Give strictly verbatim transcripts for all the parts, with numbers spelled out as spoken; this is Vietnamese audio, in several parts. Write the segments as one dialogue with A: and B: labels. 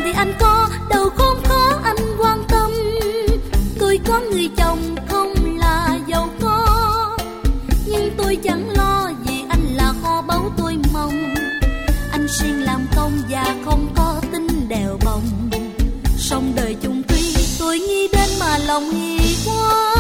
A: thì anh có, đâu không có anh quan tâm. Tôi có người chồng không là giàu có, nhưng tôi chẳng lo vì anh là kho báu tôi mong. Anh siêng làm công và không có tính đèo bồng, song đời chung thủy tôi nghĩ đến mà lòng hi quá.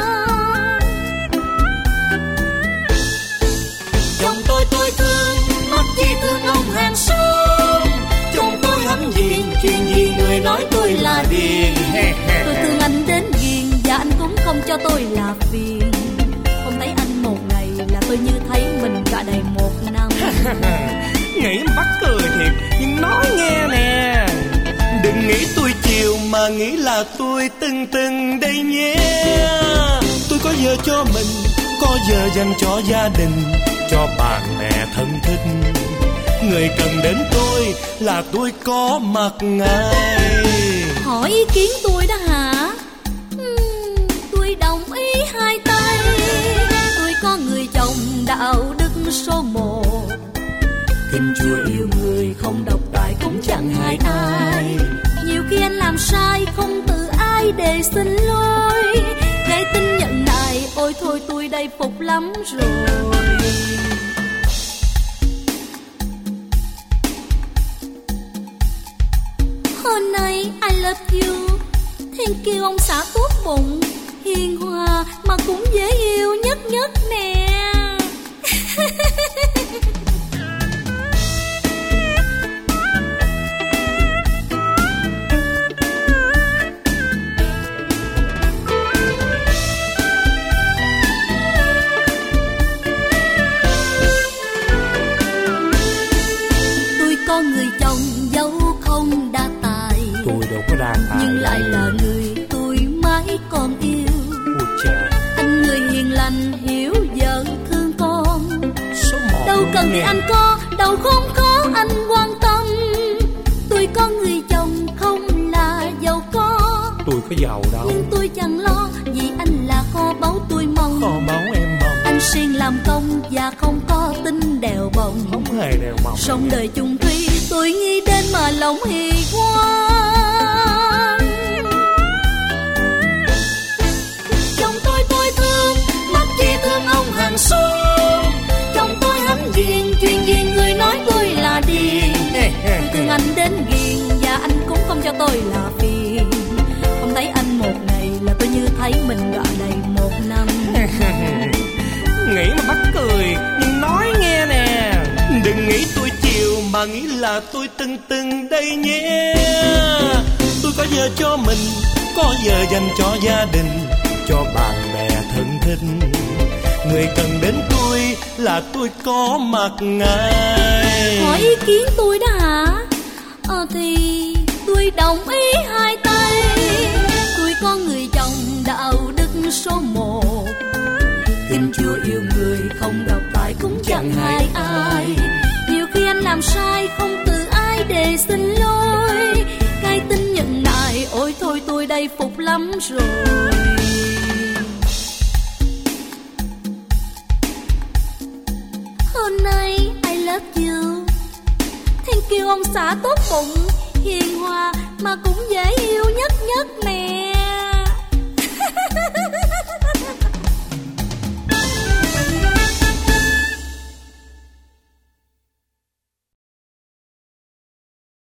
A: Chồng tôi tôi thương, mất chi thương ông hàng xóm. Chồng tôi hãnh diện, chuyện gì người nói tôi là điên. Tôi thương anh đến ghiền và anh cũng không cho tôi là phiền. Không thấy anh một ngày là tôi như thấy mình cả đầy một năm.
B: Nghĩ mắc cười thiệt, nhưng nói nghe nè, đừng nghĩ tôi chiều mà nghĩ là tôi từng từng đây nhé. Tôi có giờ cho mình, có giờ dành cho gia đình, cho bạn bè thân thích. Người cần đến tôi là tôi có mặt ngay.
A: Hỏi ý kiến tôi đó hả? uhm, Tôi đồng ý hai tay. Tôi có người chồng đạo đức số một, Kinh Chúa yêu người không độc tài cũng chẳng hại ai. Nhiều khi anh làm sai không từ ai để xin lỗi, cái tin nhận nại ôi thôi tôi đây phục lắm rồi. Hôm nay I love you, thank you ông xã tốt bụng, hiền hòa mà cũng dễ yêu nhất nhất nè. Có người chồng dẫu không đa tài,
B: tôi đâu có đa tài,
A: nhưng lại là người tôi mãi còn yêu. Anh người hiền lành hiểu vợ thương con, đâu cần thì anh có, đâu không có anh quan tâm. Tôi có người chồng không là giàu có,
B: tôi có giàu đâu,
A: nhưng tôi chẳng lo vì anh là kho báu tôi mong.
B: Kho báu em mong.
A: Anh siêng làm công và không có tính đèo bồng,
B: không hề đèo bồng.
A: Song đời chung thủy tôi nghĩ đến mà lòng hi quá. Chồng tôi tôi thương, mất chi thương ông hàng xóm. Chồng tôi hãnh diện, chuyện gì người nói tôi là điên. Tôi thương anh đến ghiền và anh cũng không cho tôi là phiền. Không thấy anh một ngày là tôi như thấy mình gạ đầy một năm.
B: Nghĩ mà mắc cười, nhưng nói nghe nè, đừng nghĩ tôi chiều mà nghĩ là tôi từng từng đây nhé. Tôi có giờ cho mình, có giờ dành cho gia đình, cho bạn bè thân thích. Người cần đến tôi là tôi có mặt ngay.
A: Hỏi ý kiến tôi đó hả? Ờ thì tôi đồng ý hai tay. Tôi có người chồng đạo đức số một, Kinh Chúa yêu người không độc tài cũng chẳng hại ai. Nhiều khi anh làm sai không từ ai để xin lỗi, cái tin nhận nại ôi thôi tôi đây phục lắm rồi. Hôm nay I love you, thank you ông xã tốt bụng, hiền hòa mà cũng dễ yêu nhất nhất nè.